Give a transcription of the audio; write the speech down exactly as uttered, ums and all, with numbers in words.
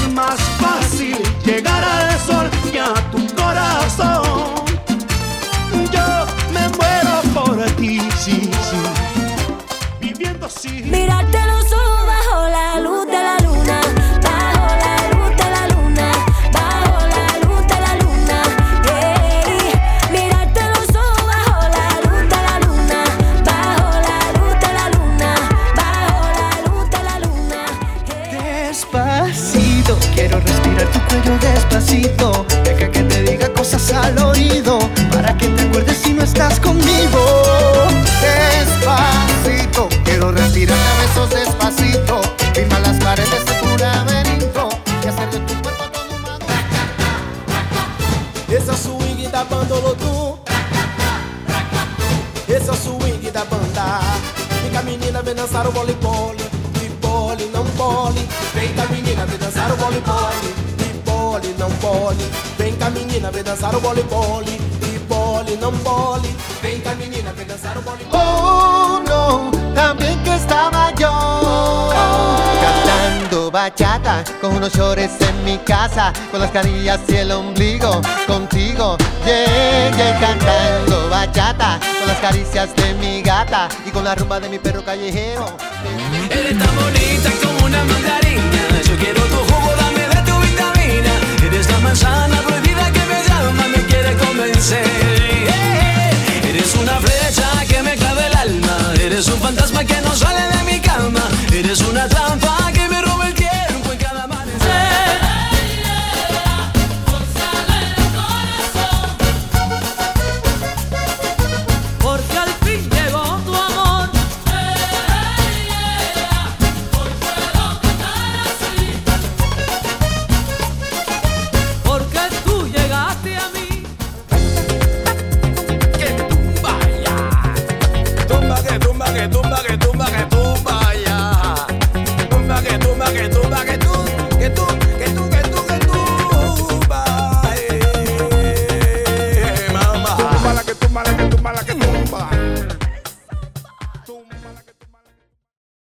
más fácil llegar al sol que a tu corazón. Yo me muero por ti, sí, sí, viviendo así. Mirarte los ojos bajo la luz de la luna, bajo la luz de la luna, bajo la luz de la luna, yeah. Mirarte los ojos bajo la luz de la luna, bajo la luz de la luna, bajo la luz de la luna, yeah. Despacito, quiero respirar tu cuello despacito. Deja que te diga cosas al oído, para que te acuerdes si no estás conmigo. Despacito, quiero respirar a besos despacito. Firma las paredes de tu laberinto y hacer de tu cuerpo todo un manto. Esse é o swing da banda Olodum. Esse é o swing da banda. Vem cá menina, vem dançar o vôlei-bole. E bole, não bole. Vem cá menina, vem dançar o vôlei-bole. E bole, não bole. Vem cá menina, vem dançar o vôlei-bole. E bole, não bole. Vem cá menina, vem dançar o vôlei-bole. Oh no, también que estaba yo cantando bachata con unos shorts en mi casa, con las carillas y el ombligo, contigo, yeah, yeah. Cantando bachata con las caricias de mi gata y con la rumba de mi perro callejero. Eres tan bonita como una mandarina.